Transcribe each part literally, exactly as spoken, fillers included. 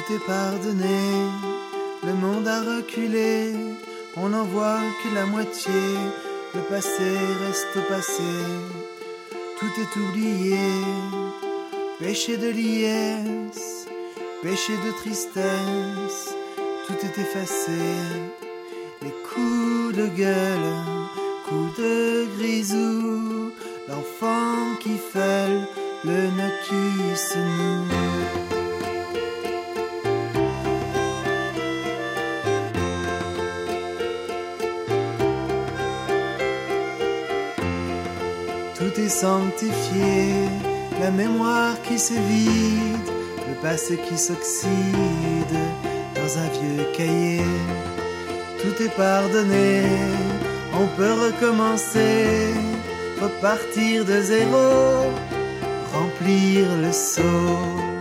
tout est pardonné, le monde a reculé, on n'en voit que la moitié, le passé reste au passé, tout est oublié, péché de liesse, péché de tristesse, tout est effacé, les coups de gueule, coups de grisou, l'enfant qui fait le nœud qui se noue. Tout est sanctifié, la mémoire qui se vide, le passé qui s'oxyde dans un vieux cahier. Tout est pardonné, on peut recommencer, repartir de zéro, remplir le seau.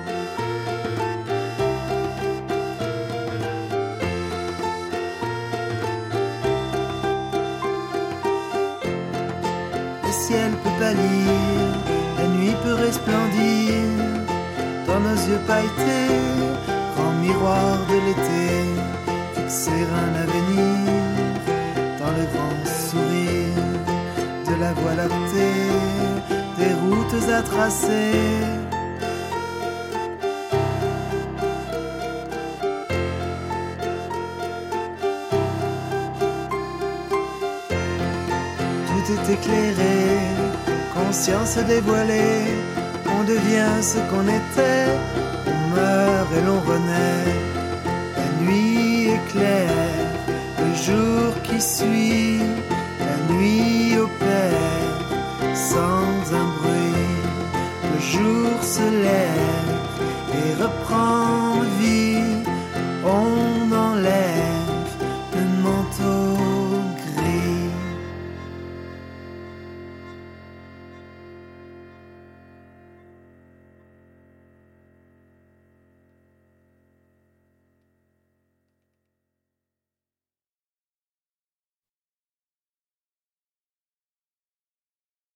Le ciel peut pâlir, la nuit peut resplendir, dans nos yeux pailletés, grand miroir de l'été, fixer un avenir, dans le grand sourire de la voie lactée, des routes à tracer. Tout est éclairé, conscience dévoilée, on devient ce qu'on était, on meurt et l'on renaît. La nuit est claire, le jour qui suit, la nuit opère sans un bruit. Le jour se lève et reprend vie, on